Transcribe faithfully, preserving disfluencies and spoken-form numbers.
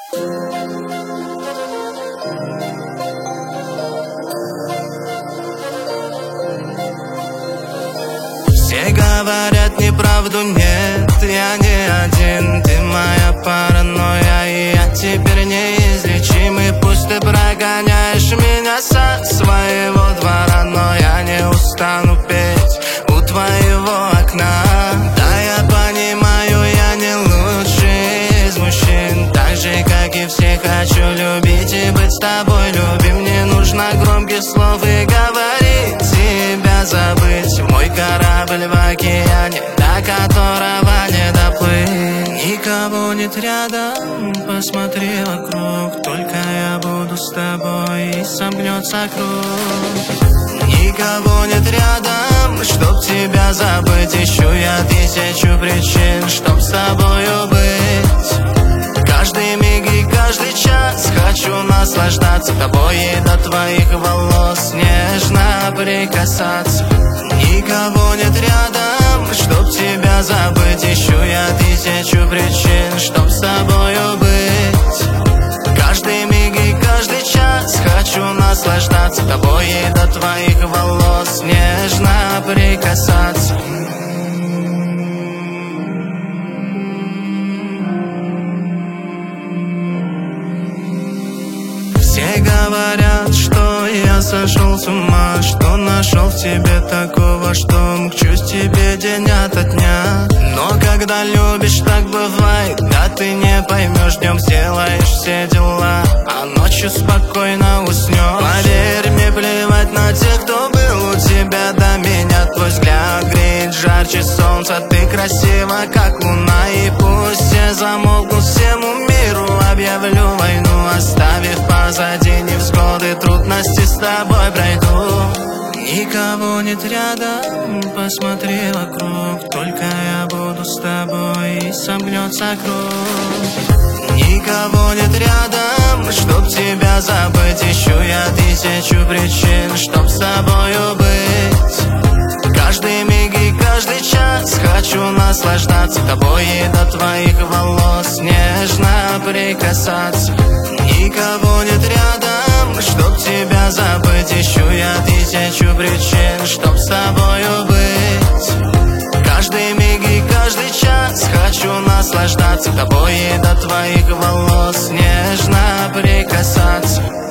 Все говорят неправду, нет, я не один. Ты моя паранойя, и я теперь неизлечимый. Пусть ты прогоняешь меня со своего двора, но я не устану петь у твоего окна. Да, я понимаю, я не лучший из мужчин. Так же, как и все, хочу любить и быть с тобой любим. Мне нужно громких слов и говорить, тебя забыть. Мой корабль в океане, до которого не доплыть. Никого нет рядом, посмотри вокруг. Только я буду с тобой, и сомкнется круг. Никого нет рядом, чтоб тебя забыть. Ищу я тысячу причин, чтоб с тобою быть. Каждый миг и каждый час хочу наслаждаться тобой и до твоих волос нежно прикасаться. Никого нет рядом, чтоб тебя забыть. Ищу я тысячу причин, чтоб с тобою быть. Каждый миг и каждый час хочу наслаждаться тобой и до твоих волос нежно прикасаться. Все говорят, что я сошел с ума, что нашел в тебе такого, что мчусь тебе день ото дня. Но когда любишь, так бывает, да ты не поймешь. Днем сделаешь все дела, а ночью спокойно уснешь. Поверь мне, плевать на тех, кто был у тебя до меня. Твой взгляд греет жарче солнца, ты красива, как луна. И пусть все замолкнут, всему миру объявлю войну, оставив позади невзгоды, трудности с тобой пройду. Никого нет рядом, посмотри вокруг. Только я буду с тобой, и сомкнется круг. Никого нет рядом, чтоб тебя забыть. Ищу я тысячу причин, чтоб с тобою быть. Каждый миг и каждый час хочу наслаждаться тобой и до твоих волос нежно прикасаться. Никого нет рядом, чтоб тебя забыть. Ищу я тысячу причин, чтоб с тобою быть. Каждый миг и каждый час хочу наслаждаться тобой и до твоих волос нежно прикасаться.